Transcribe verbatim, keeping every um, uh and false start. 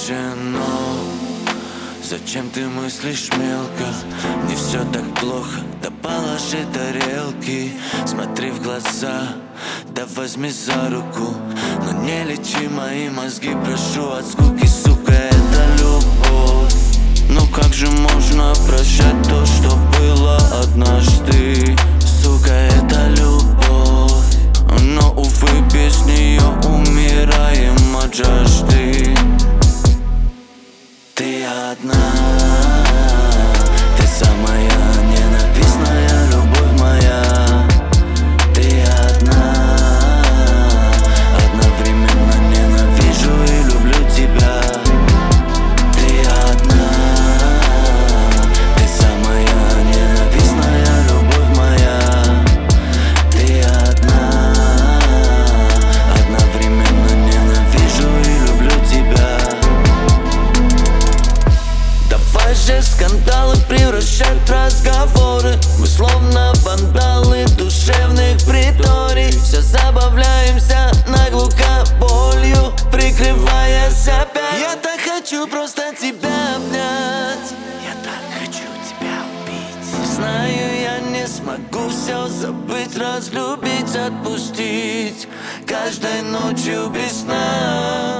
запрещено. Зачем ты мыслишь мелко? Не все так плохо, да положи тарелки. Смотри в глаза, да возьми за руку. Но не лечи мои мозги, прошу от скуки, сука, это любовь. Ну как же можно прощать то, что было однажды? Сука, это любовь. Но, увы, без нее умираем от жажды. Ты одна, ты самая ненавистная любовь моя. Ты одна, одновременно ненавижу и люблю тебя. Ты одна, ты самая ненавистная любовь моя. Ты одна, одновременно ненавижу и люблю тебя. Давай же скандалы превращать в разговоры. Мы словно вандалы душевных приторий. Все забавляемся наглухо болью, прикрываясь опять. Я так хочу просто тебя обнять. Я так хочу тебя убить. Знаю, я не смогу все забыть, разлюбить, отпустить. Каждой ночью без сна.